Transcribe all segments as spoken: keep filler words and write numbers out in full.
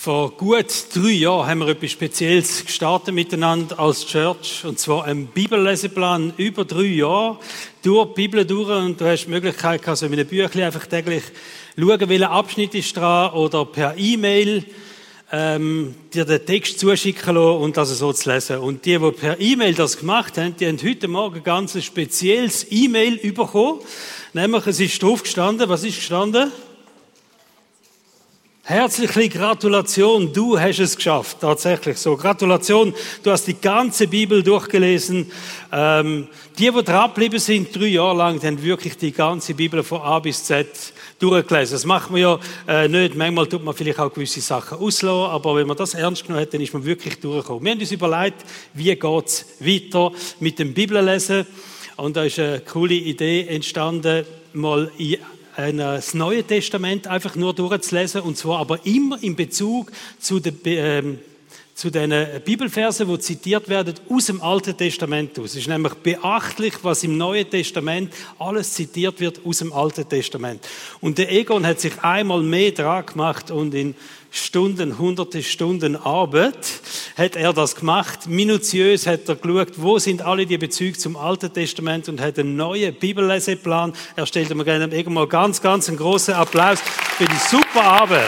Vor gut drei Jahren haben wir etwas Spezielles gestartet miteinander als Church, und zwar einen Bibelleseplan über drei Jahre durch die Bibel durch, und du hast die Möglichkeit, also mit einem Büchlein einfach täglich schauen, welcher Abschnitt ist dran, oder per E-Mail ähm, dir den Text zuschicken lassen und das so zu lesen. Und die, die per E-Mail das gemacht haben, die haben heute Morgen ein ganz spezielles E-Mail bekommen. Nämlich, es ist drauf gestanden, was ist gestanden? Herzliche Gratulation, du hast es geschafft, tatsächlich so. Gratulation, du hast die ganze Bibel durchgelesen. Ähm, die, die dranbleiben sind, drei Jahre lang, die haben wirklich die ganze Bibel von A bis Z durchgelesen. Das macht man ja äh, nicht. Manchmal tut man vielleicht auch gewisse Sachen auslassen, aber wenn man das ernst genommen hat, dann ist man wirklich durchgekommen. Wir haben uns überlegt, wie geht's weiter mit dem Bibellesen. Und da ist eine coole Idee entstanden, mal in das Neue Testament einfach nur durchzulesen, und zwar aber immer in Bezug zu den, ähm, zu den Bibelversen, die zitiert werden aus dem Alten Testament aus. Es ist nämlich beachtlich, was im Neuen Testament alles zitiert wird aus dem Alten Testament. Und der Egon hat sich einmal mehr dran gemacht, und in Stunden, hunderte Stunden Arbeit hat er das gemacht. Minutiös hat er geschaut, wo sind alle die Bezüge zum Alten Testament, und hat einen neuen Bibelleseplan erstellt. Und wir geben ihm irgendwann ganz, ganz einen großen Applaus für die super Arbeit.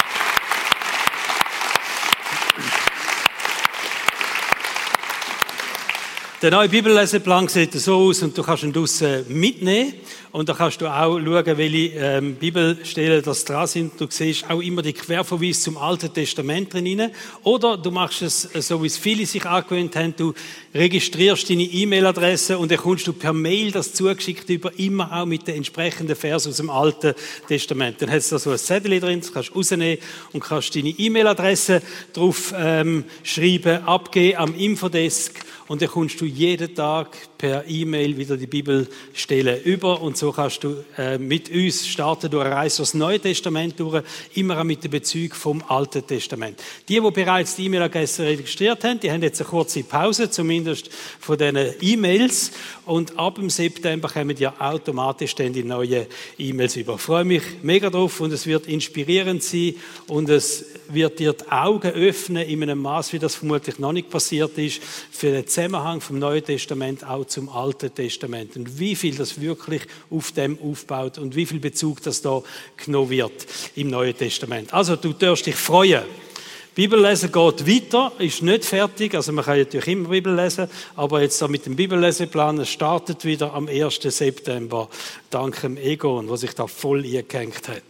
Der neue Bibelleseplan sieht so aus, und du kannst ihn draussen mitnehmen. Und da kannst du auch schauen, welche ähm, Bibelstellen das dran sind. Du siehst auch immer die Querverweise zum Alten Testament drin. Oder du machst es so, wie es viele sich angewöhnt haben. Du registrierst deine E-Mail-Adresse, und dann kommst du per Mail das zugeschickt über, immer auch mit den entsprechenden Versen aus dem Alten Testament. Dann hast du da so ein Zettel drin, das kannst du rausnehmen und kannst deine E-Mail-Adresse drauf ähm, schreiben, abgeben am Infodesk. Und dann kommst du jeden Tag per E-Mail wieder die Bibelstellen über, und so kannst du äh, mit uns starten durch eine Reise durchs Neue Testament durch, immer auch mit dem Bezug vom Alten Testament. Die, die bereits die E-Mail-Adresse registriert haben, die haben jetzt eine kurze Pause, zumindest von diesen E-Mails, und ab dem September kommen ja automatisch dann die neuen E-Mails über. Ich freue mich mega drauf, und es wird inspirierend sein, und es wird dir die Augen öffnen in einem Maß, wie das vermutlich noch nicht passiert ist, für den Zusammenhang vom Neuen Testament auch zum Alten Testament, und wie viel das wirklich auf dem aufbaut und wie viel Bezug das da genommen wird im Neuen Testament. Also du darfst dich freuen. Bibellesen geht weiter, ist nicht fertig, also man kann natürlich immer Bibel lesen, aber jetzt da mit dem Bibelleseplan, es startet wieder am ersten September, dank dem Egon, der sich da voll eingehängt hat.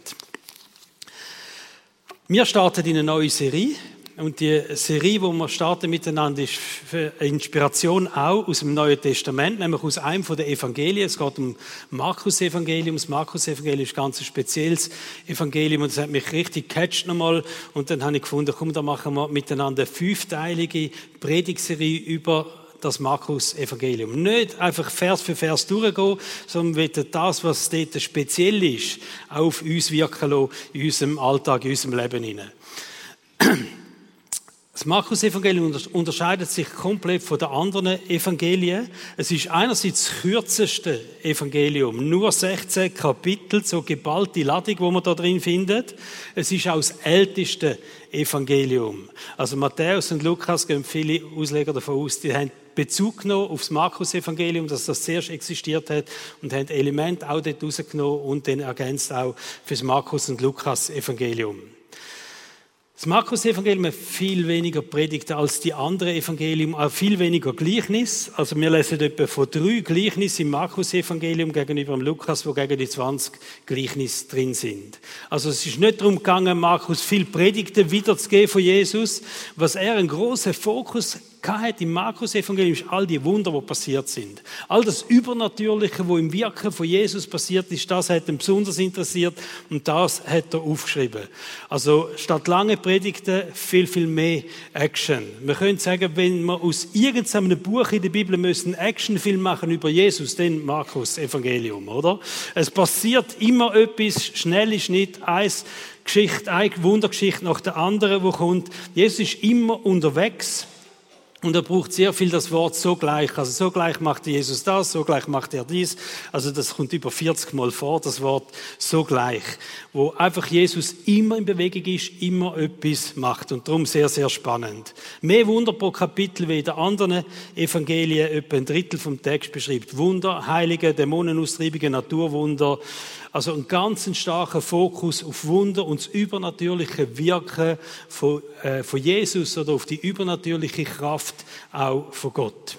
Wir starten in eine neue Serie. Und die Serie, die wir starten miteinander, ist für Inspiration auch aus dem Neuen Testament, nämlich aus einem der Evangelien. Es geht um Markus-Evangelium. Das Markus-Evangelium ist ein ganz spezielles Evangelium, und das hat mich richtig gecatcht nochmal. Und dann habe ich gefunden, komm, da machen wir miteinander eine fünfteilige Predigtserie über das Markus-Evangelium. Nicht einfach Vers für Vers durchgehen, sondern wir wollen das, was dort speziell ist, auch auf uns wirken lassen, in unserem Alltag, in unserem Leben hinein. Das Markus-Evangelium unterscheidet sich komplett von den anderen Evangelien. Es ist einerseits das kürzeste Evangelium, nur sechzehn Kapitel, so geballte Ladung, die man da drin findet. Es ist auch das älteste Evangelium. Also Matthäus und Lukas gehen viele Ausleger davon aus, die haben Bezug genommen auf das Markus-Evangelium, dass das zuerst existiert hat, und haben Elemente auch dort rausgenommen und dann ergänzt auch für das Markus- und Lukas-Evangelium. Das Markus-Evangelium hat viel weniger Predigten als die anderen Evangelien, auch viel weniger Gleichnis. Also wir lesen etwa von drei Gleichnissen im Markus-Evangelium gegenüber dem Lukas, wo gegen die zwanzig Gleichnisse drin sind. Also es ist nicht darum gegangen, Markus viel Predigten wiederzugeben von Jesus. Was er einen grossen Fokus hatte im Markus-Evangelium, ist all die Wunder, die passiert sind. All das Übernatürliche, was im Wirken von Jesus passiert ist, das hat ihn besonders interessiert, und das hat er aufgeschrieben. Also statt lange Predigten viel, viel mehr Action. Wir können sagen, wenn wir aus irgendeinem Buch in der Bibel müssen einen Actionfilm machen über Jesus, dann Markus-Evangelium, oder? Es passiert immer etwas, schnell ist nicht eins Geschichte, eine Wundergeschichte nach der anderen, die kommt. Jesus ist immer unterwegs. Und er braucht sehr viel das Wort sogleich. Also sogleich macht Jesus das, sogleich macht er dies. Also das kommt über vierzig Mal vor, das Wort sogleich. Wo einfach Jesus immer in Bewegung ist, immer etwas macht. Und darum sehr, sehr spannend. Mehr Wunder pro Kapitel wie in den anderen Evangelien, etwa ein Drittel vom Text beschreibt. Wunder, Heilige, Dämonenaustreibungen, Naturwunder. Also ein ganz starker Fokus auf Wunder und das übernatürliche Wirken von, äh, von Jesus oder auf die übernatürliche Kraft auch von Gott.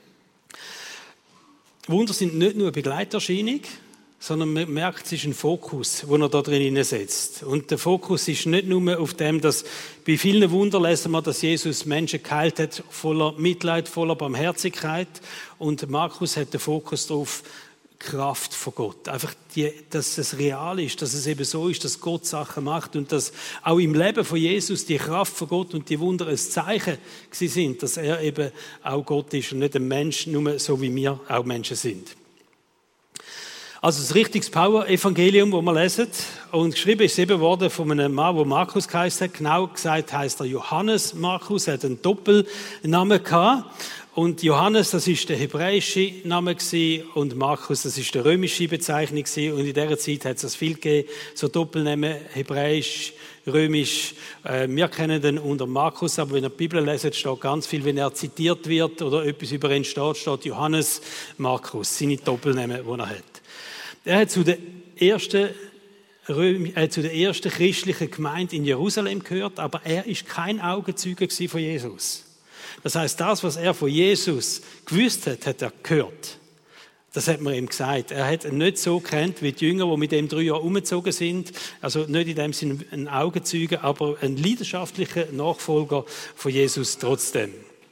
Wunder sind nicht nur eine Begleiterscheinung, sondern man merkt, es ist ein Fokus, den er da drin setzt. Und der Fokus ist nicht nur auf dem, dass bei vielen Wundern lesen wir, dass Jesus Menschen geheilt hat, voller Mitleid, voller Barmherzigkeit. Und Markus hat den Fokus darauf, Kraft von Gott. Einfach, die, dass es real ist, dass es eben so ist, dass Gott Sachen macht und dass auch im Leben von Jesus die Kraft von Gott und die Wunder ein Zeichen gewesen sind, dass er eben auch Gott ist und nicht ein Mensch, nur so wie wir auch Menschen sind. Also das richtiges Power-Evangelium, das wir lesen. Und geschrieben ist es eben worden von einem Mann, der Markus geheißen hat. Genau gesagt heisst er Johannes Markus. Er hat einen Doppelnamen gehabt. Und Johannes, das ist der hebräische Name gewesen, und Markus, das ist der römische Bezeichnung gewesen. Und in dieser Zeit hat es das viel gegeben, so Doppelnamen, hebräisch, römisch. Äh, wir kennen den unter Markus, aber wenn ihr die Bibel lest, steht ganz viel, wenn er zitiert wird oder etwas über ihn steht, steht Johannes Markus, seine Doppelnamen, die er hat. Er hat zu der ersten Röm, äh, zu der ersten christlichen Gemeinde in Jerusalem gehört, aber er ist kein Augenzeuge von Jesus. Das heißt, das, was er von Jesus gewusst hat, hat er gehört. Das hat man ihm gesagt. Er hat ihn nicht so gekannt wie die Jünger, die mit ihm drei Jahre umgezogen sind. Also nicht in dem Sinne ein Augenzeuge, aber ein leidenschaftlicher Nachfolger von Jesus trotzdem.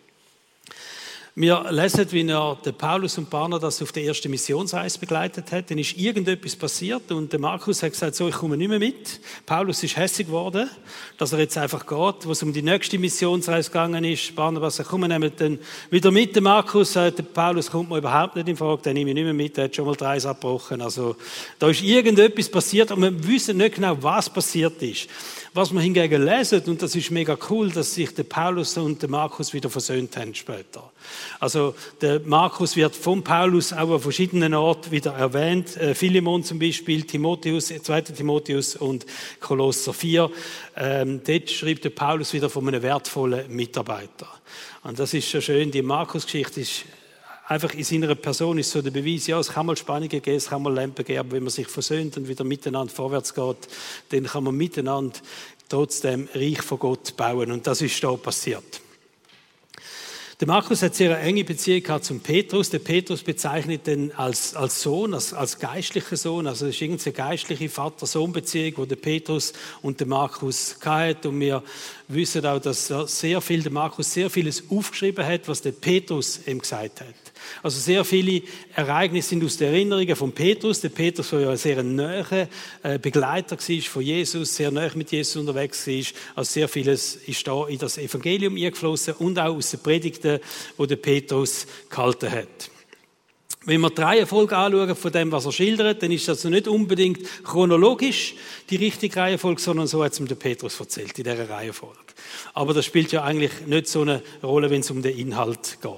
Wir lesen, wie er den Paulus und Barnabas auf der ersten Missionsreise begleitet hat. Dann ist irgendetwas passiert und der Markus hat gesagt, so, ich komme nicht mehr mit. Paulus ist hässig geworden, dass er jetzt einfach geht. Wo es um die nächste Missionsreise gegangen ist, Barnabas sagt, komm, wir nehmen dann wieder mit. Der Markus sagt, der Paulus kommt mir überhaupt nicht in Frage, den nehme ich nicht mehr mit, der hat schon mal drei abgebrochen. Also da ist irgendetwas passiert und wir wissen nicht genau, was passiert ist. Was wir hingegen lesen, und das ist mega cool, dass sich der Paulus und der Markus wieder versöhnt haben später. Also der Markus wird von Paulus auch an verschiedenen Orten wieder erwähnt. Äh, Philemon zum Beispiel, Timotheus, zweiter Timotheus und Kolosser vier. Ähm, dort schreibt der Paulus wieder von einem wertvollen Mitarbeiter. Und das ist schon schön. Die Markus-Geschichte ist einfach in seiner Person ist so der Beweis, ja, es kann mal Spannungen geben, es kann mal Lampen geben, aber wenn man sich versöhnt und wieder miteinander vorwärts geht, dann kann man miteinander trotzdem Reich von Gott bauen. Und das ist da passiert. Der Markus hat sehr eine enge Beziehung gehabt zum Petrus. Der Petrus bezeichnet ihn als, als Sohn, als, als geistlicher Sohn. Also es ist irgendeine geistliche Vater-Sohn-Beziehung, die der Petrus und der Markus hatten. Und wir wissen auch, dass er sehr viel, der Markus sehr vieles aufgeschrieben hat, was der Petrus ihm gesagt hat. Also sehr viele Ereignisse sind aus den Erinnerungen von Petrus. Der Petrus war ja ein sehr naher Begleiter von Jesus, sehr nah mit Jesus unterwegs war. Also sehr vieles ist da in das Evangelium eingeflossen und auch aus den Predigten, die der Petrus gehalten hat. Wenn wir die Reihenfolge anschauen von dem, was er schildert, dann ist das also nicht unbedingt chronologisch die richtige Reihenfolge, sondern so hat es ihm der Petrus erzählt, in dieser Reihenfolge. Aber das spielt ja eigentlich nicht so eine Rolle, wenn es um den Inhalt geht.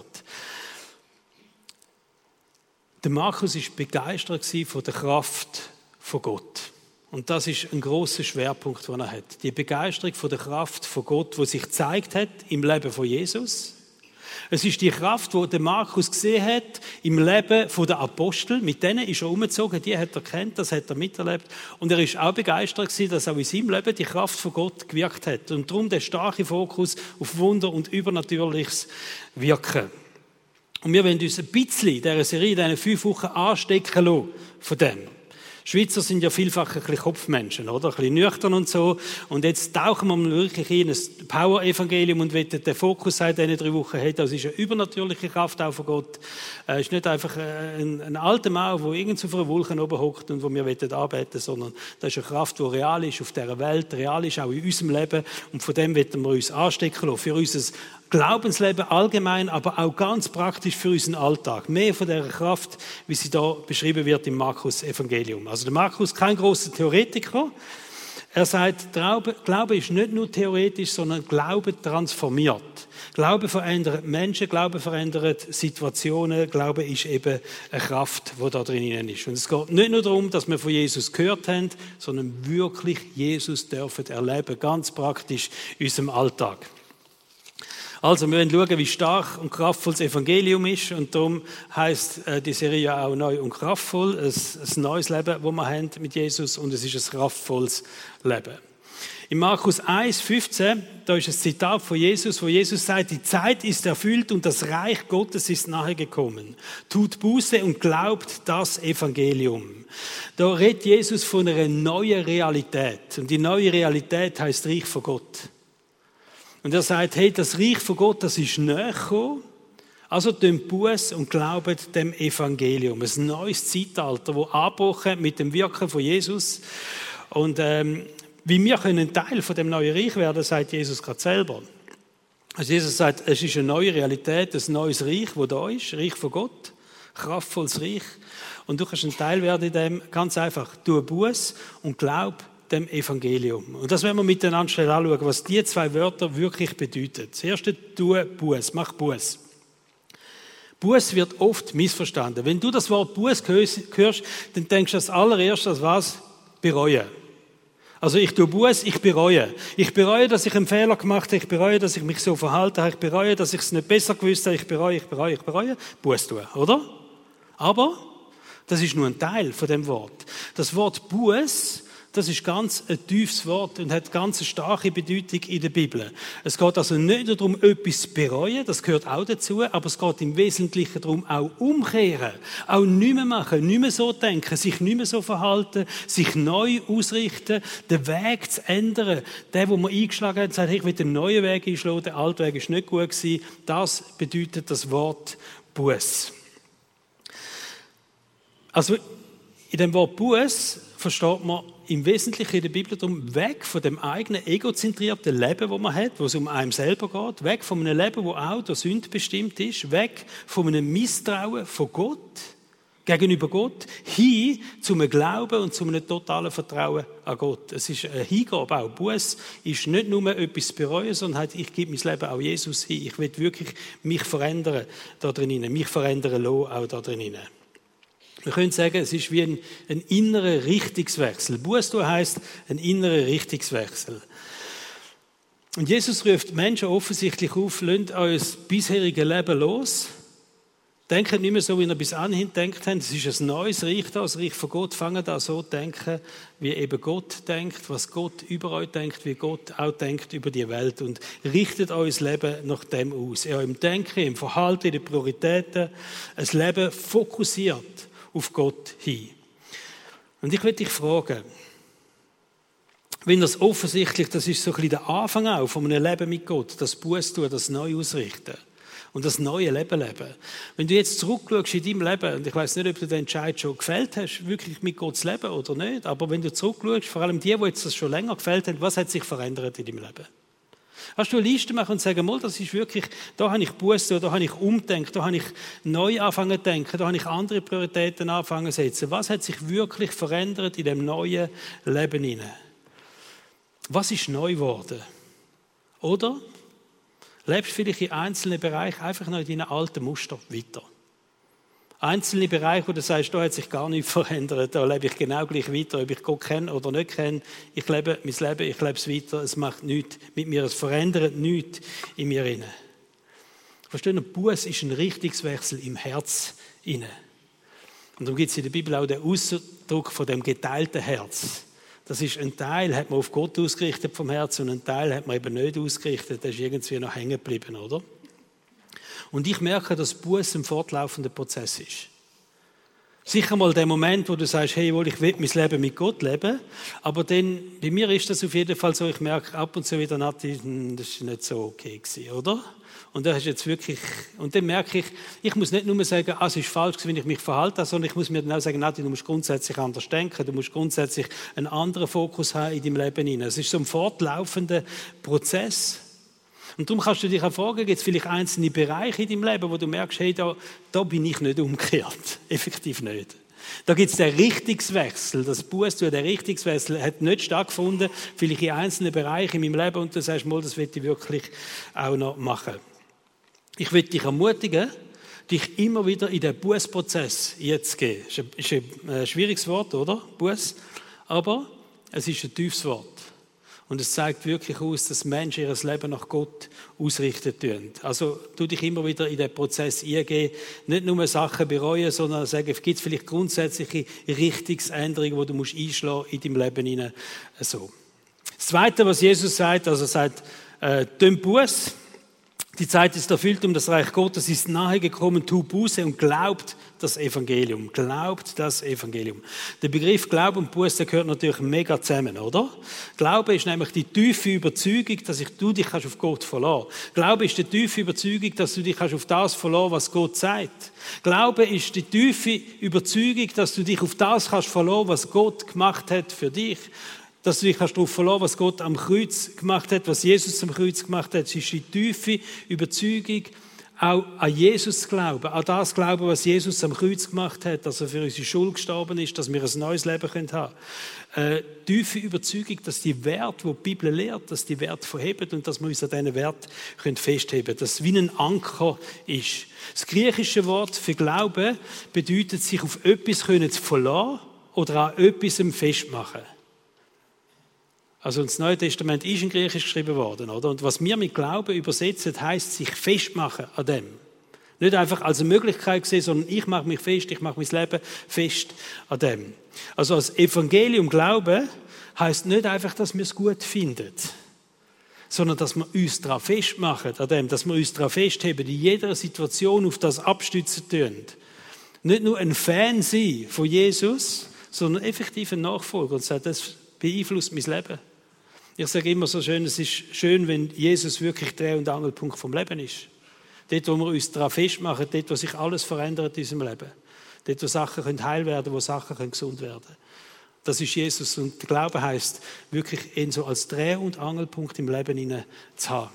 Der Markus war begeistert von der Kraft von Gott. Und das ist ein grosser Schwerpunkt, den er hat. Die Begeisterung von der Kraft von Gott, die sich gezeigt hat im Leben von Jesus. Es ist die Kraft, die der Markus gesehen hat im Leben der Apostel. Mit denen ist er umgezogen, die hat er kennt, das hat er miterlebt. Und er ist auch begeistert gewesen, dass auch in seinem Leben die Kraft von Gott gewirkt hat. Und darum der starke Fokus auf Wunder und übernatürliches Wirken. Und wir wollen uns ein bisschen in dieser Serie, in diesen fünf Wochen anstecken lassen von dem. Schweizer sind ja vielfach ein bisschen Kopfmenschen, oder? Ein bisschen nüchtern und so. Und jetzt tauchen wir wirklich in ein Power-Evangelium und wollen den Fokus seit diesen drei Wochen haben. Das ist eine übernatürliche Kraft auch von Gott. Es ist nicht einfach ein, ein alter Mann, der irgendwo auf einer Wolke oben hockt und wo wir anbeten wollen, sondern das ist eine Kraft, die real ist auf dieser Welt, real ist auch in unserem Leben. Und von dem wollen wir uns anstecken lassen. Für unser Glaubensleben allgemein, aber auch ganz praktisch für unseren Alltag. Mehr von dieser Kraft, wie sie da beschrieben wird im Markus-Evangelium. Also der Markus, kein großer Theoretiker. Er sagt, Glaube, Glaube ist nicht nur theoretisch, sondern Glaube transformiert. Glaube verändert Menschen, Glaube verändert Situationen, Glaube ist eben eine Kraft, die da drinnen ist. Und es geht nicht nur darum, dass wir von Jesus gehört haben, sondern wirklich Jesus dürfen erleben, ganz praktisch in unserem Alltag. Also, wir wollen schauen, wie stark und kraftvoll das Evangelium ist. Und darum heisst die Serie ja auch neu und kraftvoll. Ein, ein neues Leben, das wir haben mit Jesus, und es ist ein kraftvolles Leben. In Markus eins, fünfzehn, da ist ein Zitat von Jesus, wo Jesus sagt, die Zeit ist erfüllt und das Reich Gottes ist nahe gekommen. Tut Buße und glaubt das Evangelium. Da redet Jesus von einer neuen Realität. Und die neue Realität heisst Reich von Gott. Und er sagt, hey, das Reich von Gott, das ist näher gekommen. Also tun Buße und glaubt dem Evangelium. Ein neues Zeitalter, das angebrochen mit dem Wirken von Jesus. Und ähm, wie wir können ein Teil von dem neuen Reich werden, sagt Jesus gerade selber. Also Jesus sagt, es ist eine neue Realität, ein neues Reich, das da ist, Reich von Gott, kraftvolles Reich. Und du kannst ein Teil werden in dem, ganz einfach, tu Buße und glaub dem Evangelium. Und das werden wir miteinander schnell anschauen, was die zwei Wörter wirklich bedeuten. Das erste, tu Buße, mach Buße. Buße wird oft missverstanden. Wenn du das Wort Buße hörst, dann denkst du als allererstes als was? Bereuen. Also ich tue Buße, ich bereue. Ich bereue, dass ich einen Fehler gemacht habe, ich bereue, dass ich mich so verhalten habe, ich bereue, dass ich es nicht besser gewusst habe, ich bereue, ich bereue, ich bereue. Buße tun, oder? Aber das ist nur ein Teil von dem Wort. Das Wort Buße, das ist ganz ein tiefes Wort und hat ganz eine starke Bedeutung in der Bibel. Es geht also nicht darum, etwas zu bereuen, das gehört auch dazu, aber es geht im Wesentlichen darum, auch umkehren, auch nicht mehr machen, nicht mehr so denken, sich nicht mehr so verhalten, sich neu ausrichten, den Weg zu ändern. Der, wo man eingeschlagen hat, sagt, ich will einen neuen Weg einschlagen, der alte Weg ist nicht gut gewesen. Das bedeutet das Wort Buße. Also in dem Wort Buße versteht man im Wesentlichen in der Bibel darum, weg von dem eigenen egozentrierten Leben, das man hat, wo es um einen selber geht, weg von einem Leben, das auch durch Sünde bestimmt ist, weg von einem Misstrauen von Gott, gegenüber Gott, hin zu einem Glauben und zu einem totalen Vertrauen an Gott. Es ist eine Hingabe auch. Buße ist nicht nur etwas bereuen, sondern halt, ich gebe mein Leben auch Jesus hin. Ich will wirklich mich verändern da drinnen, mich verändern lassen auch da drinnen. Wir können sagen, es ist wie ein, ein innerer Richtungswechsel. Buße tun heisst ein innerer Richtungswechsel. Und Jesus ruft Menschen offensichtlich auf, lasst euer bisheriges Leben los. Denkt nicht mehr so, wie ihr bis anhin gedacht habt. Es ist ein neues Reich da, das Reich von Gott. Fangt an so zu denken, wie eben Gott denkt, was Gott über euch denkt, wie Gott auch denkt über die Welt. Und richtet euer Leben nach dem aus. In eurem Denken, im Verhalten, in den Prioritäten. Ein Leben fokussiert auf Gott hin. Und ich will dich fragen, wenn das offensichtlich, das ist so ein bisschen der Anfang auch von einem Leben mit Gott, das Buße tun, das neu ausrichten und das neue Leben leben. Wenn du jetzt zurückschaust in deinem Leben, und ich weiß nicht, ob du den Entscheid schon gefällt hast, wirklich mit Gott zu leben oder nicht, aber wenn du zurückschaust, vor allem die, die jetzt das schon länger gefällt haben, was hat sich verändert in deinem Leben? Hast du eine Liste machen und sagen, mal, das ist wirklich, da habe ich Buße, da habe ich umdenkt, da habe ich neu angefangen zu denken, da habe ich andere Prioritäten angefangen zu setzen. Was hat sich wirklich verändert in dem neuen Leben hinein? Was ist neu geworden? Oder lebst du vielleicht in einzelnen Bereichen einfach noch in deinen alten Muster weiter? Einzelne Bereiche, wo du sagst, da hat sich gar nichts verändert, da lebe ich genau gleich weiter, ob ich Gott kenne oder nicht kenne. Ich lebe mein Leben, ich lebe es weiter, es macht nichts mit mir, es verändert nichts in mir hinein. Verstehen Sie, Buße ist ein Richtungswechsel im Herz hinein. Und darum gibt es in der Bibel auch den Ausdruck von dem geteilten Herz. Das ist ein Teil, hat man auf Gott ausgerichtet vom Herz und ein Teil hat man eben nicht ausgerichtet, der ist irgendwie noch hängen geblieben, oder? Und ich merke, dass Buße ein fortlaufender Prozess ist. Sicher mal der Moment, wo du sagst, hey, wohl, ich will mein Leben mit Gott leben, aber dann, bei mir ist das auf jeden Fall so, ich merke ab und zu wieder, Nati, das ist nicht so okay gewesen, oder? Und das ist jetzt wirklich, und dann merke ich, ich muss nicht nur sagen, ah, es ist falsch, wenn ich mich verhalte, sondern ich muss mir dann auch sagen, Nati, du musst grundsätzlich anders denken, du musst grundsätzlich einen anderen Fokus haben in deinem Leben hinein. Es ist so ein fortlaufender Prozess. Und darum kannst du dich auch fragen, gibt es vielleicht einzelne Bereiche in deinem Leben, wo du merkst, hey, da, da bin ich nicht umgekehrt. Effektiv nicht. Da gibt es den Richtungswechsel. Das Bußtun, der Richtungswechsel hat nicht stattgefunden, vielleicht in einzelnen Bereichen in meinem Leben, und du sagst, mal, das will ich wirklich auch noch machen. Ich will dich ermutigen, dich immer wieder in den Bußprozess zu gehen. Das ist ein schwieriges Wort, oder? Buß. Aber es ist ein tiefes Wort. Und es zeigt wirklich aus, dass Menschen ihr Leben nach Gott ausrichten tun. Also tu dich immer wieder in den Prozess eingehen. Nicht nur Sachen bereuen, sondern sagen, gibt es vielleicht grundsätzliche Richtungsänderungen, die du musst einschlagen in deinem Leben hinein. So. Das Zweite, was Jesus sagt, also er sagt, äh, tun Buß. Die Zeit ist erfüllt, um das Reich Gottes ist nahe gekommen, tu Buße und glaubt das Evangelium. Glaubt das Evangelium. Der Begriff Glaube und Buße gehört natürlich mega zusammen, oder? Glaube ist nämlich die tiefe Überzeugung, dass ich, du dich auf Gott verlassen kannst. Glaube ist die tiefe Überzeugung, dass du dich auf das verlassen, was Gott sagt. Glaube ist die tiefe Überzeugung, dass du dich auf das kannst verlassen, was Gott gemacht hat für dich. Dass du dich darauf verlassen, was Gott am Kreuz gemacht hat, was Jesus am Kreuz gemacht hat. Es ist die tiefe Überzeugung, auch an Jesus zu glauben, an das glauben, was Jesus am Kreuz gemacht hat, dass er für unsere Schuld gestorben ist, dass wir ein neues Leben haben können. Äh, tiefe Überzeugung, dass die Werte, die die Bibel lehrt, dass die Werte verheben und dass wir uns an diesen Wert festheben können. Dass es wie ein Anker ist. Das griechische Wort für Glauben bedeutet, sich auf etwas zu verlassen oder an etwas festmachen. Also das Neue Testament ist in Griechisch geschrieben worden, oder? Und was wir mit Glauben übersetzen, heisst sich festmachen an dem. Nicht einfach als eine Möglichkeit sehen, sondern ich mache mich fest, ich mache mein Leben fest an dem. Also als Evangelium Glauben heisst nicht einfach, dass wir es gut finden, sondern dass wir uns daran festmachen an dem, dass wir uns daran festheben, in jeder Situation auf das abstützen tun. Nicht nur ein Fan sein von Jesus, sondern effektiv ein Nachfolger und sagen, das beeinflusst mein Leben. Ich sage immer so schön, es ist schön, wenn Jesus wirklich Dreh- und Angelpunkt vom Leben ist. Dort, wo wir uns daran festmachen, dort, wo sich alles verändert in unserem Leben. Dort, wo Sachen können heil werden, wo Sachen können gesund werden. Das ist Jesus. Und der Glaube heisst, wirklich ihn so als Dreh- und Angelpunkt im Leben hinein zu haben.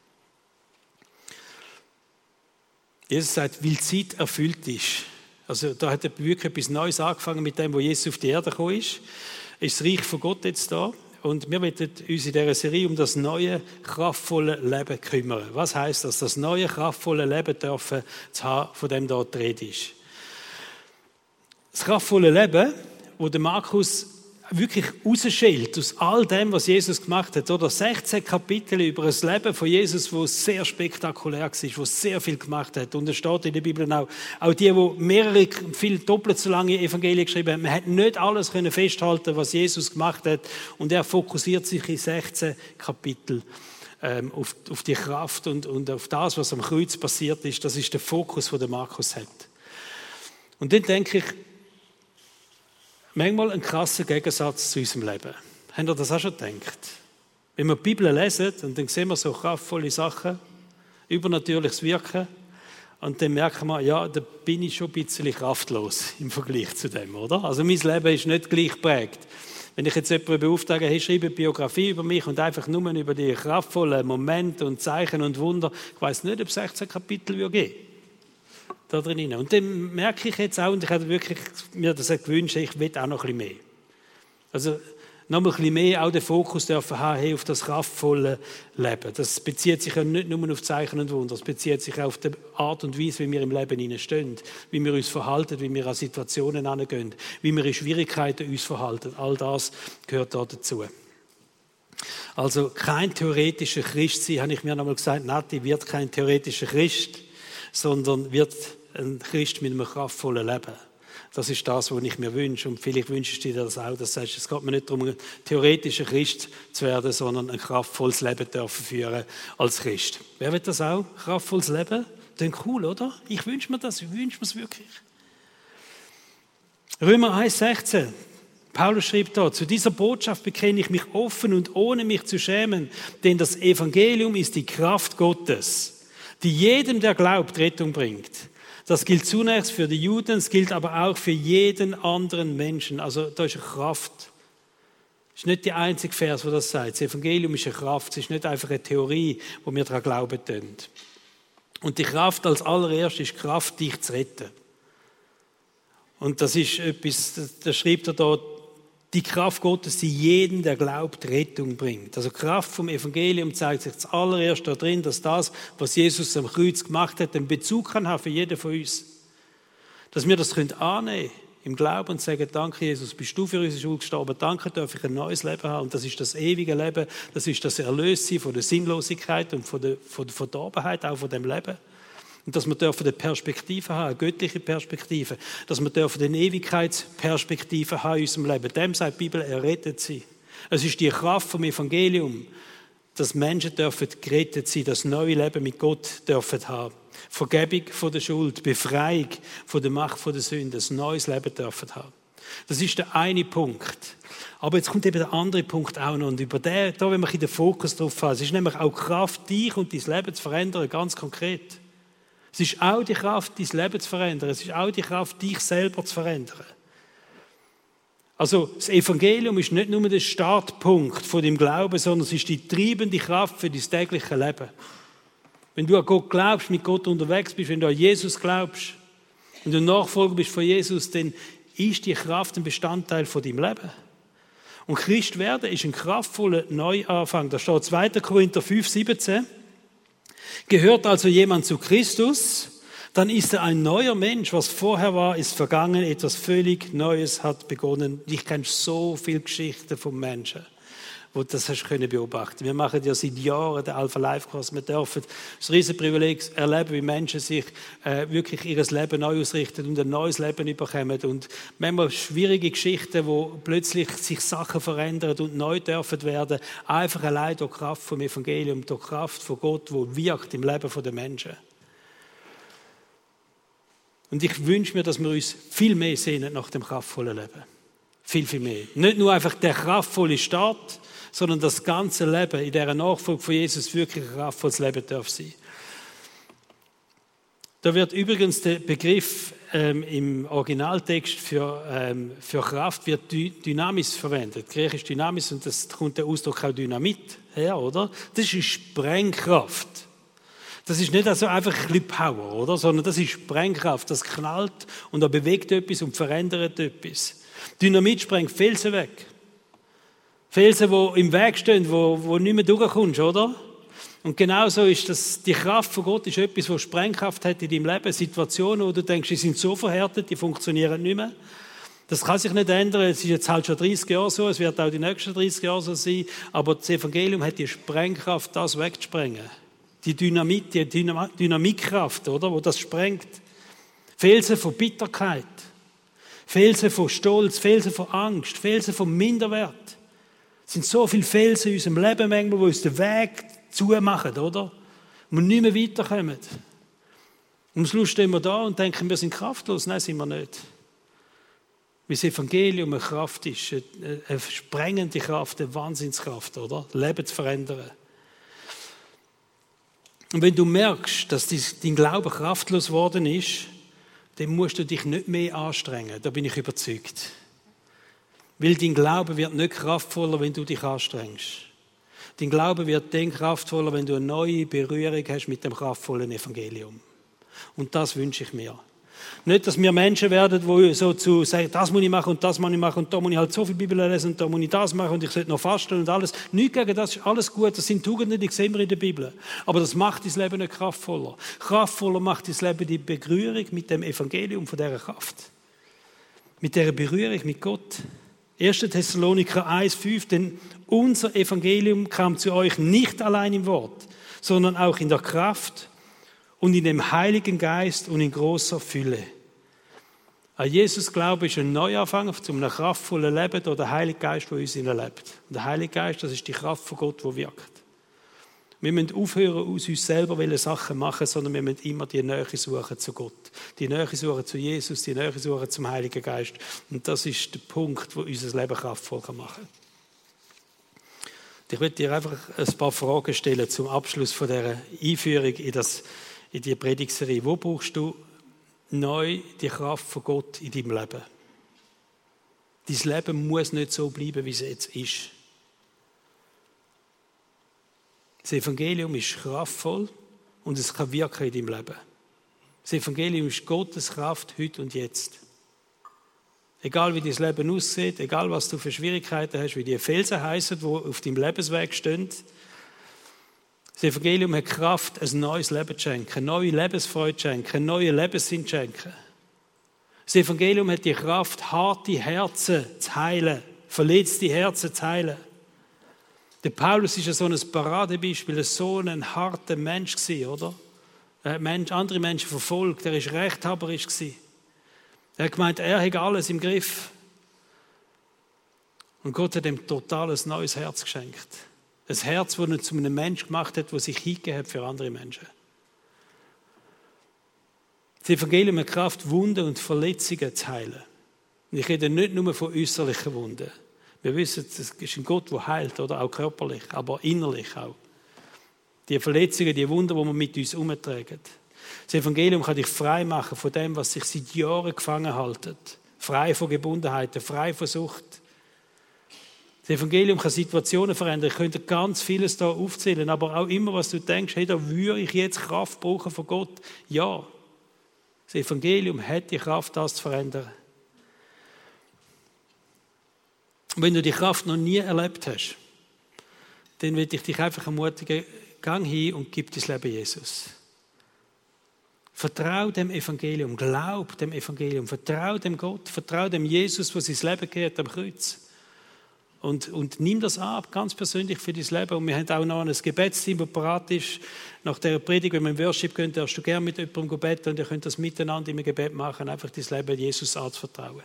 Jesus sagt, weil die Zeit erfüllt ist. Also da hat er wirklich etwas Neues angefangen mit dem, wo Jesus auf die Erde gekommen ist. Ist das Reich von Gott jetzt da? Und wir wollen uns in dieser Serie um das neue, kraftvolle Leben kümmern. Was heisst das? Das neue, kraftvolle Leben dürfen zu haben, von dem da die Rede ist. Das kraftvolle Leben, wo der Markus wirklich rausschält aus all dem, was Jesus gemacht hat. Oder sechzehn Kapitel über das Leben von Jesus, wo sehr spektakulär war, wo sehr viel gemacht hat. Und es steht in der Bibel auch, auch die, die mehrere, viel doppelt so lange Evangelien geschrieben haben, man hat nicht alles können festhalten, was Jesus gemacht hat. Und er fokussiert sich in sechzehn Kapitel ähm, auf, auf die Kraft und, und auf das, was am Kreuz passiert ist. Das ist der Fokus, den der Markus hat. Und dann denke ich, manchmal ein krasser Gegensatz zu unserem Leben. Habt ihr das auch schon gedacht? Wenn wir die Bibel lesen, und dann sehen wir so kraftvolle Sachen, übernatürliches Wirken, und dann merken wir, ja, da bin ich schon ein bisschen kraftlos im Vergleich zu dem, oder? Also mein Leben ist nicht gleich geprägt. Wenn ich jetzt jemanden beauftrage, hey, schreibe eine Biografie über mich und einfach nur über die kraftvollen Momente und Zeichen und Wunder, ich weiss nicht, ob es sechzehn Kapitel geben würde. Da drin. Und dann merke ich jetzt auch, und ich hätte wirklich mir das gewünscht, ich will auch noch ein bisschen mehr. Also noch ein bisschen mehr auch den Fokus dürfen haben, hey, auf das kraftvolle Leben. Das bezieht sich ja nicht nur auf Zeichen und Wunder, das bezieht sich auch auf die Art und Weise, wie wir im Leben stehen, wie wir uns verhalten, wie wir an Situationen herangehen, wie wir in Schwierigkeiten uns verhalten. All das gehört da dazu. Also kein theoretischer Christ sein, habe ich mir nochmal gesagt, Nati wird kein theoretischer Christ, sondern wird ein Christ mit einem kraftvollen Leben. Das ist das, was ich mir wünsche. Und vielleicht wünschst du dir das auch, dass du sagst, es geht mir nicht darum, ein theoretischer Christ zu werden, sondern ein kraftvolles Leben dürfen führen als Christ. Wer will das auch? Kraftvolles Leben? Das ist cool, oder? Ich wünsche mir das, ich wünsche mir es wirklich. Römer eins sechzehn. Paulus schreibt da, zu dieser Botschaft bekenne ich mich offen und ohne mich zu schämen, denn das Evangelium ist die Kraft Gottes, die jedem, der glaubt, Rettung bringt. Das gilt zunächst für die Juden, es gilt aber auch für jeden anderen Menschen. Also da ist eine Kraft. Das ist nicht der einzige Vers, der das sagt. Das Evangelium ist eine Kraft, es ist nicht einfach eine Theorie, wo wir daran glauben können. Und die Kraft als allererstes ist die Kraft, dich zu retten. Und das ist etwas, da schreibt er da, die Kraft Gottes, die jeden, der glaubt, Rettung bringt. Also die Kraft vom Evangelium zeigt sich zuallererst darin, dass das, was Jesus am Kreuz gemacht hat, einen Bezug kann haben für jeden von uns. Dass wir das können annehmen im Glauben und sagen, danke Jesus, bist du für unsere Schuld gestorben, danke, darf ich ein neues Leben haben. Und das ist das ewige Leben, das ist das Erlösen von der Sinnlosigkeit und von der, von der Verdorbenheit, auch von dem Leben. Und dass wir dürfen eine Perspektive haben, eine göttliche Perspektive. Dass wir dürfen eine Ewigkeitsperspektive haben in unserem Leben. Dem sagt die Bibel, er rettet sie. Es ist die Kraft vom Evangelium, dass Menschen dürfen gerettet sein, das neue Leben mit Gott dürfen haben. Vergebung von der Schuld, Befreiung von der Macht von der Sünde, ein neues Leben dürfen haben. Das ist der eine Punkt. Aber jetzt kommt eben der andere Punkt auch noch. Und über den, da wollen wir den Fokus drauf haben. Es ist nämlich auch Kraft, dich und dein Leben zu verändern, ganz konkret. Es ist auch die Kraft, dein Leben zu verändern. Es ist auch die Kraft, dich selber zu verändern. Also das Evangelium ist nicht nur der Startpunkt von dem Glauben, sondern es ist die treibende Kraft für dein tägliches Leben. Wenn du an Gott glaubst, mit Gott unterwegs bist, wenn du an Jesus glaubst und du Nachfolger bist von Jesus, dann ist die Kraft ein Bestandteil von deinem Leben. Und Christ werden ist ein kraftvoller Neuanfang. Da steht zweiter Korinther fünf, siebzehn. Gehört also jemand zu Christus, dann ist er ein neuer Mensch. Was vorher war, ist vergangen. Etwas völlig Neues hat begonnen. Ich kenne so viele Geschichten von Menschen, wo du das hast können beobachten. Wir machen ja seit Jahren den Alpha Life Kurs. Wir dürfen das Riesenprivileg erleben, wie Menschen sich äh, wirklich ihr Leben neu ausrichten und ein neues Leben bekommen. Und manchmal schwierige Geschichten, wo plötzlich sich Sachen verändern und neu dürfen werden. Einfach allein durch Kraft vom Evangelium, durch Kraft von Gott, wo wirkt im Leben der Menschen. Und ich wünsche mir, dass wir uns viel mehr sehnen nach dem kraftvollen Leben. Viel, viel mehr. Nicht nur einfach der kraftvolle Start, sondern das ganze Leben in dieser Nachfolge von Jesus wirklich ein kraftvolles Leben darf sein. Da wird übrigens der Begriff ähm, im Originaltext für, ähm, für Kraft wird Dynamis verwendet. Griechisch Dynamis, und das kommt der Ausdruck auch Dynamit her, oder? Das ist Sprengkraft. Das ist nicht also einfach ein bisschen Power, oder? Sondern das ist Sprengkraft. Das knallt und da bewegt etwas und verändert etwas. Dynamit sprengt Felsen weg. Felsen, die im Weg stehen, wo, wo nicht mehr durchkommst, oder? Und genauso ist das, die Kraft von Gott ist etwas, das Sprengkraft hat in deinem Leben. Situationen, wo du denkst, die sind so verhärtet, die funktionieren nicht mehr. Das kann sich nicht ändern. Es ist jetzt halt schon dreißig Jahre so, es wird auch die nächsten dreißig Jahre so sein. Aber das Evangelium hat die Sprengkraft, das wegzusprengen. Die Dynamit, die Dynam- Dynamitkraft, oder? Wo das sprengt. Felsen von Bitterkeit. Felsen von Stolz, Felsen von Angst, Felsen von Minderwert. Es sind so viele Felsen in unserem Leben manchmal, die uns den Weg zumachen, oder? Und wir nicht mehr weiterkommen. Und am Schluss stehen wir da und denken, wir sind kraftlos. Nein, sind wir nicht. Weil das Evangelium eine Kraft ist, eine sprengende Kraft, eine Wahnsinnskraft, oder? Leben zu verändern. Und wenn du merkst, dass dein Glaube kraftlos geworden ist, dann musst du dich nicht mehr anstrengen. Da bin ich überzeugt. Weil dein Glaube wird nicht kraftvoller, wenn du dich anstrengst. Dein Glaube wird dann kraftvoller, wenn du eine neue Berührung hast mit dem kraftvollen Evangelium. Und das wünsche ich mir. Nicht, dass wir Menschen werden, die so zu sagen, das muss ich machen und das muss ich machen und da muss ich halt so viel Bibel lesen und da muss ich das machen und ich sollte noch fasten und alles. Nichts gegen das, ist alles gut, das sind Tugenden, die sehen wir in der Bibel. Aber das macht dein Leben nicht kraftvoller. Kraftvoller macht dein Leben die Berührung mit dem Evangelium von dieser Kraft. Mit dieser Berührung mit Gott. erster Thessaloniker eins, fünf, denn unser Evangelium kam zu euch nicht allein im Wort, sondern auch in der Kraft und in dem Heiligen Geist und in großer Fülle. An Jesus Glaube ist ein Neuanfang zu einem kraftvollen Leben durch den Heiligen Geist, der uns lebt. Und der Heilige Geist, das ist die Kraft von Gott, die wirkt. Wir müssen aufhören, aus uns selber Sachen machen, sondern wir müssen immer die Nähe suchen zu Gott. Die Nähe suchen zu Jesus, die Nähe suchen zum Heiligen Geist. Und das ist der Punkt, wo unser Leben kraftvoll machen kann. Ich möchte dir einfach ein paar Fragen stellen zum Abschluss von dieser Einführung in, das, in die Predigtserie. Wo brauchst du neu die Kraft von Gott in deinem Leben? Dein Leben muss nicht so bleiben, wie es jetzt ist. Das Evangelium ist kraftvoll und es kann wirken in deinem Leben. Das Evangelium ist Gottes Kraft heute und jetzt. Egal wie dein Leben aussieht, egal was du für Schwierigkeiten hast, wie die Felsen heissen, die auf deinem Lebensweg stehen. Das Evangelium hat Kraft, ein neues Leben zu schenken, eine neue Lebensfreude zu schenken, einen neuen Lebenssinn zu schenken. Das Evangelium hat die Kraft, harte Herzen zu heilen, verletzte Herzen zu heilen. Der Paulus ist ja so ein Paradebeispiel, so ein harter Mensch gewesen, oder? Er hat andere Menschen verfolgt, er war rechthaberisch gewesen. Er hat gemeint, er hat alles im Griff. Und Gott hat ihm total ein neues Herz geschenkt. Ein Herz, das er zu einem Menschen gemacht hat, der sich hingegeben hat für andere Menschen. Das Evangelium hat Kraft, Wunden und Verletzungen zu heilen. Und ich rede nicht nur von äußerlichen Wunden. Wir wissen, es ist ein Gott, der heilt, oder auch körperlich, aber innerlich auch. Die Verletzungen, die Wunden, die wir mit uns herumtragen. Das Evangelium kann dich frei machen von dem, was sich seit Jahren gefangen hält. Frei von Gebundenheiten, frei von Sucht. Das Evangelium kann Situationen verändern. Ich könnte ganz vieles da aufzählen, aber auch immer, was du denkst, hey, da würde ich jetzt Kraft brauchen von Gott. Ja, das Evangelium hat die Kraft, das zu verändern. Und wenn du die Kraft noch nie erlebt hast, dann will ich dich einfach ermutigen, gang hin und gib dein Leben Jesus. Vertrau dem Evangelium, glaub dem Evangelium, vertrau dem Gott, vertrau dem Jesus, der sein Leben gegeben hat am Kreuz. Und, und nimm das ab, ganz persönlich für dein Leben. Und wir haben auch noch ein Gebetsteam, das parat ist. Nach dieser Predigt, wenn wir im Worship gehen, darfst du gerne mit jemandem beten und ihr könnt das miteinander im Gebet machen, einfach dein Leben Jesus anzuvertrauen.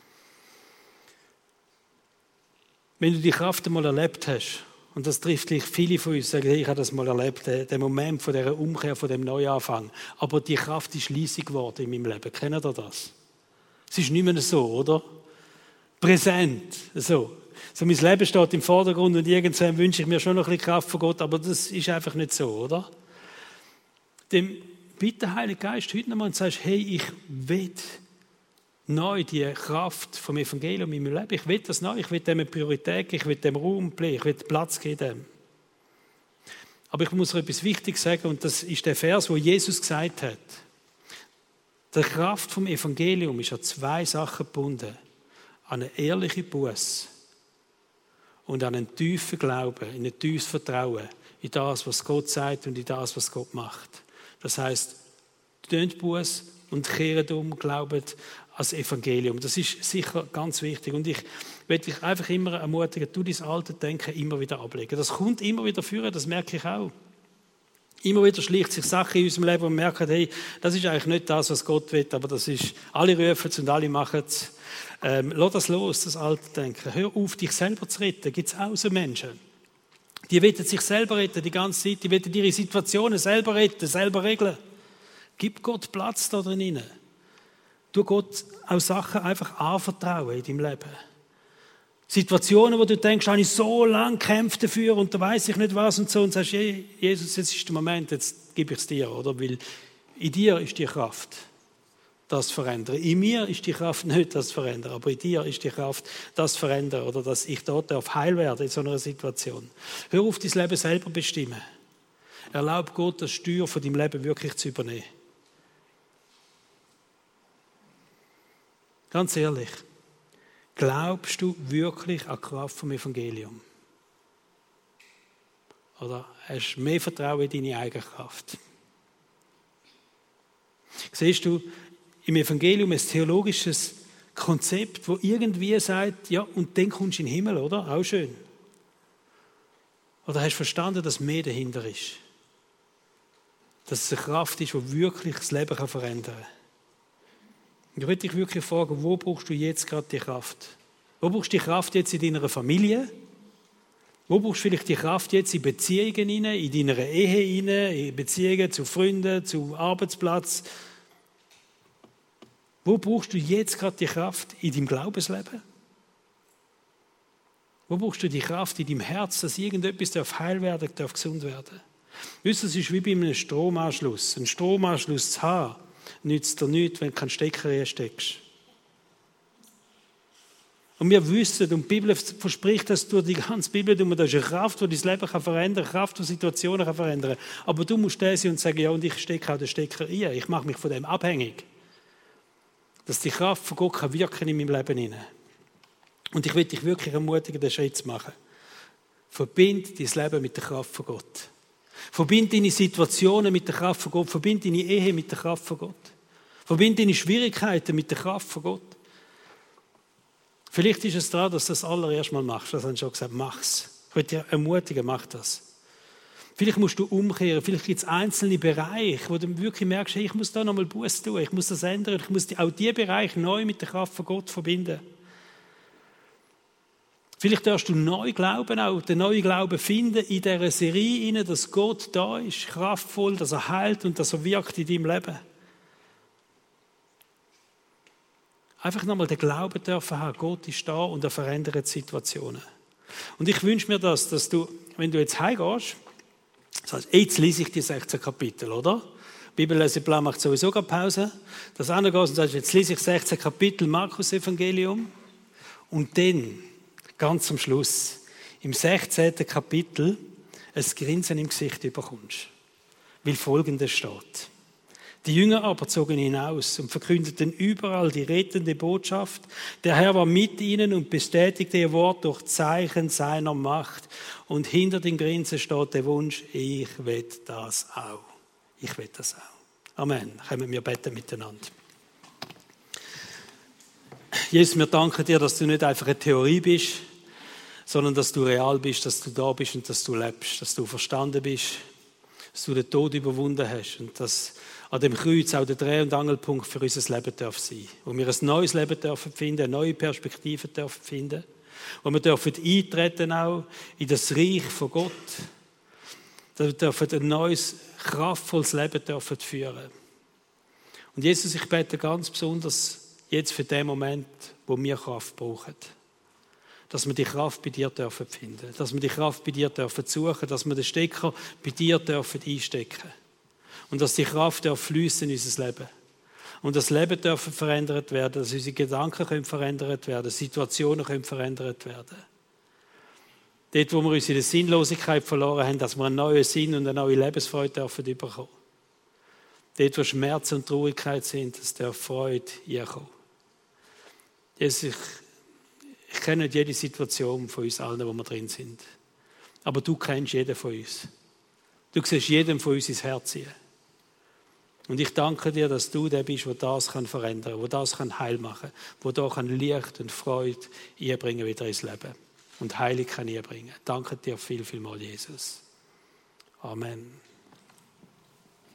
Wenn du die Kraft einmal erlebt hast, und das trifft gleich viele von uns, sagen, ich habe das mal erlebt, den Moment von dieser Umkehr, von dem Neuanfang. Aber die Kraft ist leisig geworden in meinem Leben. Kennt ihr das? Es ist nicht mehr so, oder? Präsent, so. So, mein Leben steht im Vordergrund und irgendwann wünsche ich mir schon noch ein bisschen Kraft von Gott, aber das ist einfach nicht so, oder? Dem bitte, Heiliger Geist, heute nochmal und sagst, hey, ich will neu die Kraft vom Evangelium in meinem Leben. Ich will das neu, ich will dem eine Priorität geben, ich will dem Raum geben, ich will Platz geben dem. Aber ich muss noch etwas Wichtiges sagen und das ist der Vers, wo Jesus gesagt hat. Die Kraft vom Evangelium ist an zwei Sachen gebunden. An eine ehrliche Buße und an einen tiefen Glauben, in ein tiefes Vertrauen in das, was Gott sagt und in das, was Gott macht. Das heisst, tönt Buße und kehrt um, glaubt als Evangelium. Das ist sicher ganz wichtig. Und ich will dich einfach immer ermutigen, du dein alte Denken immer wieder ablegen. Das kommt immer wieder führen, das merke ich auch. Immer wieder schlicht sich Sachen in unserem Leben und merken, hey, das ist eigentlich nicht das, was Gott will, aber das ist, alle rufen es und alle machen es. Ähm, lass das los, das alte Denken. Hör auf, dich selber zu retten. Gibt es auch so Menschen? Die wollen sich selber retten die ganze Zeit, die wollen ihre Situationen selber retten, selber regeln. Gib Gott Platz da drin. Du Gott auch Sachen einfach anvertrauen in deinem Leben. Situationen, wo du denkst, habe ich so lange gekämpft dafür und da weiss ich nicht was und so und sagst, Jesus, jetzt ist der Moment, jetzt gebe ich es dir, oder? Weil in dir ist die Kraft, das zu verändern. In mir ist die Kraft nicht, das zu verändern, aber in dir ist die Kraft, das zu verändern oder dass ich dort auf heil werde in so einer Situation. Hör auf, dein Leben selber bestimmen. Erlaub Gott, das Steuer von deinem Leben wirklich zu übernehmen. Ganz ehrlich, glaubst du wirklich an die Kraft vom Evangelium? Oder hast du mehr Vertrauen in deine eigene Kraft? Siehst du im Evangelium ein theologisches Konzept, wo irgendwie sagt, ja, und dann kommst du in den Himmel, oder? Auch schön. Oder hast du verstanden, dass mehr dahinter ist? Dass es eine Kraft ist, die wirklich das Leben verändern kann. Ich würde dich wirklich fragen, wo brauchst du jetzt gerade die Kraft? Wo brauchst du die Kraft jetzt in deiner Familie? Wo brauchst du vielleicht die Kraft jetzt in Beziehungen hinein, in deiner Ehe hinein, in Beziehungen zu Freunden, zu Arbeitsplatz? Wo brauchst du jetzt gerade die Kraft in deinem Glaubensleben? Wo brauchst du die Kraft in deinem Herz, dass irgendetwas heil werden darf, gesund werden? Wisst ihr, es ist wie bei einem Stromanschluss. Ein Stromanschluss zu haben, nützt dir nichts, wenn du keinen Stecker reinsteckst. Und wir wissen, und die Bibel verspricht das durch die ganze Bibel, da ist eine Kraft, die dein Leben kann verändern kann, eine Kraft, die Situationen kann verändern kann. Aber du musst da sein und sagen, ja, und ich stecke auch den Stecker ein. Ich mache mich von dem abhängig. Dass die Kraft von Gott kann wirken in meinem Leben hinein. Und ich will dich wirklich ermutigen, den Schritt zu machen. Verbind dein Leben mit der Kraft von Gott. Verbind deine Situationen mit der Kraft von Gott. Verbind deine Ehe mit der Kraft von Gott. Verbind deine Schwierigkeiten mit der Kraft von Gott. Vielleicht ist es daran, dass du das allererst mal machst. Das haben schon gesagt, mach's. Ich will dich ermutigen, mach das. Vielleicht musst du umkehren. Vielleicht gibt es einzelne Bereiche, wo du wirklich merkst, hey, ich muss da nochmal Buße tun. Ich muss das ändern. Ich muss auch diese Bereiche neu mit der Kraft von Gott verbinden. Vielleicht darfst du neu glauben, auch den neuen Glauben finden in dieser Serie, dass Gott da ist, kraftvoll, dass er heilt und dass er wirkt in deinem Leben. Einfach nochmal den Glauben dürfen haben, Gott ist da und er verändert Situationen. Und ich wünsche mir das, dass du, wenn du jetzt heimgehst, das heißt, jetzt lese ich die sechzehn Kapitel, oder? Bibelleseplan macht sowieso eine Pause. Dass einer geht und sagt, jetzt lese ich sechzehn Kapitel Markus-Evangelium und dann, ganz am Schluss, im sechzehnten Kapitel, ein Grinsen im Gesicht bekommst. Weil Folgendes steht. Die Jünger aber zogen hinaus und verkündeten überall die rettende Botschaft. Der Herr war mit ihnen und bestätigte ihr Wort durch Zeichen seiner Macht. Und hinter dem Grinsen steht der Wunsch, ich will das auch. Ich will das auch. Amen. Kommen wir beten miteinander. Jesus, wir danken dir, dass du nicht einfach eine Theorie bist, sondern dass du real bist, dass du da bist und dass du lebst, dass du verstanden bist, dass du den Tod überwunden hast und dass an dem Kreuz auch der Dreh- und Angelpunkt für unser Leben darf sein. Wo wir ein neues Leben dürfen finden, eine neue Perspektive dürfen finden. Wo wir dürfen eintreten auch in das Reich von Gott. Wir dürfen ein neues, kraftvolles Leben dürfen führen. Und Jesus, ich bete ganz besonders jetzt für den Moment, wo wir Kraft brauchen. Dass wir die Kraft bei dir dürfen finden. Dass wir die Kraft bei dir dürfen suchen. Dass wir den Stecker bei dir dürfen einstecken. Und dass die Kraft darf fließen in unser Leben. Und das Leben darf verändert werden, dass unsere Gedanken können verändert werden, Situationen können verändert werden. Dort, wo wir uns in der Sinnlosigkeit verloren haben, dass wir einen neuen Sinn und eine neue Lebensfreude dürfen bekommen. Dort, wo Schmerz und Traurigkeit sind, dass darf Freude einkommen. Jesus, ich, ich kenne nicht jede Situation von uns allen, wo wir drin sind. Aber du kennst jeden von uns. Du siehst jedem von uns ins Herz ziehen. Und ich danke dir, dass du der bist, der das verändern kann, der das heil machen kann, der da Licht und Freude einbringen wieder ins Leben und Heilung kann einbringen. Danke dir viel, viel mal, Jesus. Amen.